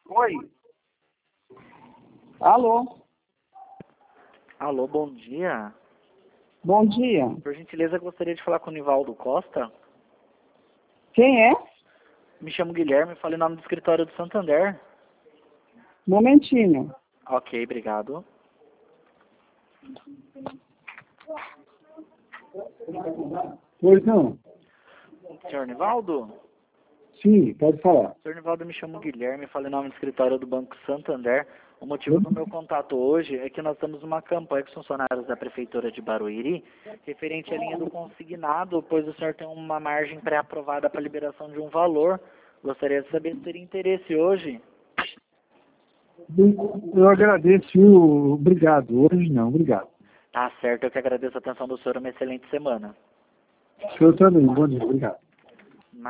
Oi. Alô? Alô, bom dia. Bom dia. Por gentileza, gostaria de falar com o Nivaldo Costa. Quem é? Me chamo Guilherme, falei o nome do escritório do Santander. Momentinho. Ok, obrigado. Pois não? Senhor Nivaldo? Sim, pode falar. Senhor Nivaldo, me chamo Guilherme, falei o nome do escritório do Banco Santander. O motivo do meu contato hoje é que nós temos uma campanha com os funcionários da Prefeitura de Barueri, referente à linha do consignado, pois o senhor tem uma margem pré-aprovada para liberação de um valor. Gostaria de saber se teria interesse hoje. Eu agradeço, viu? Obrigado. Hoje não, obrigado. Tá certo, eu que agradeço a atenção do senhor, uma excelente semana. O senhor também, bom dia, obrigado.